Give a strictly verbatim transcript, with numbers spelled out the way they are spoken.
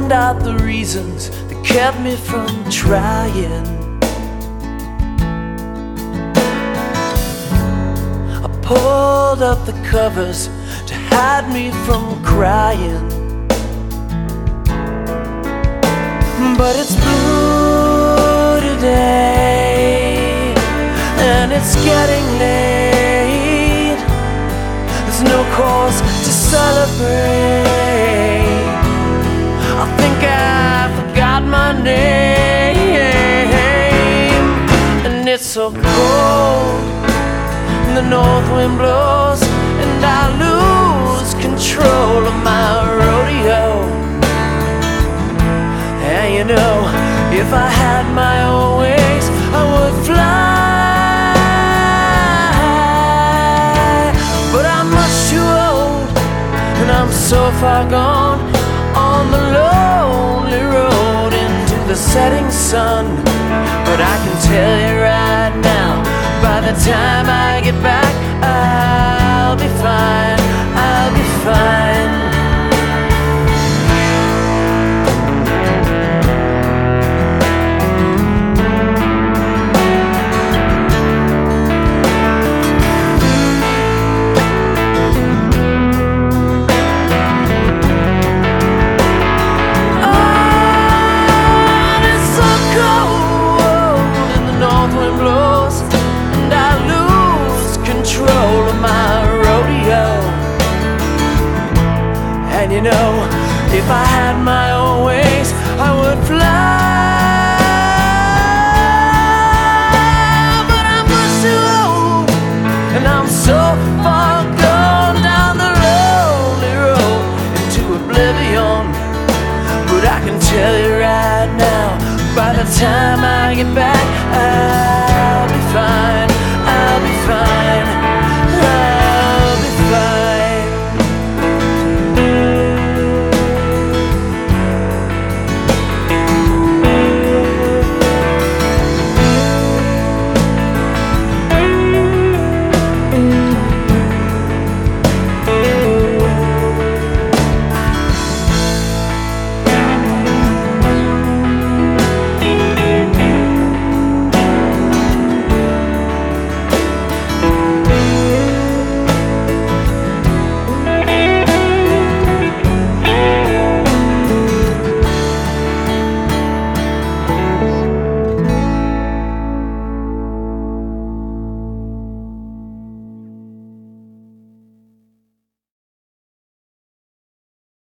found out the reasons that kept me from trying. I pulled up the covers to hide me from crying, but it's blue today and it's getting late. There's no cause to celebrate. I think I forgot my name, and it's so cold, and the north wind blows, and I lose control of my rodeo. And you know, if I had my own ways, I would fly, but I'm much too old, and I'm so far gone on the lonely road into the setting sun. But I can tell you right now, by the time I get back, I'll be fine, I'll be fine. And you know, if I had my own ways, I would fly, but I'm much too old, and I'm so far gone down the lonely road into oblivion. But I can tell you right now, by the time I get back, I'll be fine.